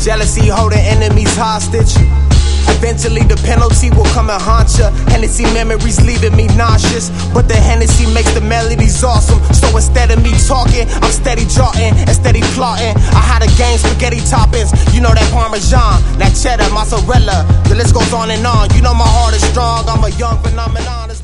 Jealousy holding enemies hostage. Eventually the penalty will come and haunt ya. Hennessy memories leaving me nauseous, but the Hennessy makes the melodies awesome. So instead of me talking, I'm steady jotting and steady plotting. I had a game, spaghetti toppings. You know that Parmesan, that cheddar, mozzarella. The list goes on and on. You know my heart is strong, I'm a young phenomenon.